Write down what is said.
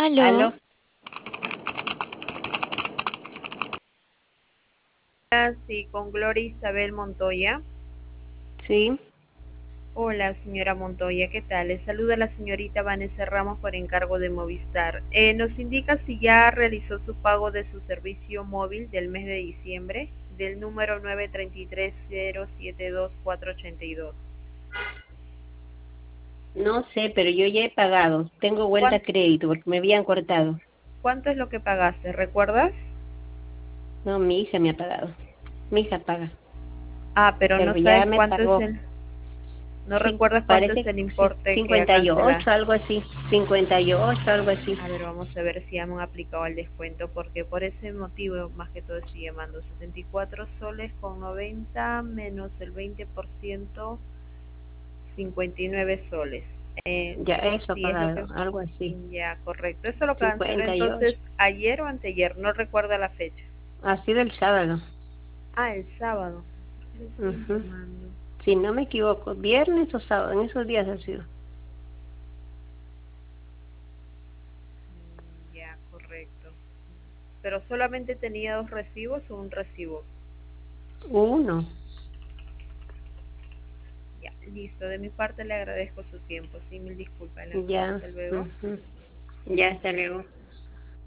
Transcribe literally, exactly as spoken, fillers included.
¿Aló? Aló. Sí, con Gloria Isabel Montoya. Sí. Hola, señora Montoya, ¿qué tal? Les saluda la señorita Vanessa Ramos por encargo de Movistar. Eh, nos indica si ya realizó su pago de su servicio móvil del mes de diciembre del número nueve tres tres cero siete dos cuatro ocho dos. No sé, pero yo ya he pagado. Tengo vuelta a crédito porque me habían cortado. ¿Cuánto es lo que pagaste? ¿Recuerdas? No, mi hija me ha pagado. Mi hija paga. Ah, pero, Pero no ya sabes me cuánto es pagó. el... No Sí, recuerdas cuánto es parece el sí, importe que ha cincuenta y ocho, cancelado. algo así. cincuenta y ocho, algo así. A ver, vamos a ver si han aplicado el descuento, porque por ese motivo más que todo estoy llamando. setenta y cuatro soles con noventa menos el veinte por ciento, cincuenta y nueve soles. Eh, Ya eso ha sí, es lo pagado, que... algo así. Ya, correcto. Eso lo canceló cincuenta y ocho. entonces ayer o anteayer, no recuerda la fecha. Ha sido el sábado. Ah, el sábado. ¿Por qué le estoy Ujú. llamando? Si no me equivoco, viernes o sábado, en esos días ha sido. Mm, Ya, correcto. Pero solamente tenía dos recibos o un recibo. Uno. Ya, listo. De mi parte le agradezco su tiempo. Sí, mil disculpas. Ya. Hasta luego. Ujú. Ya, hasta luego.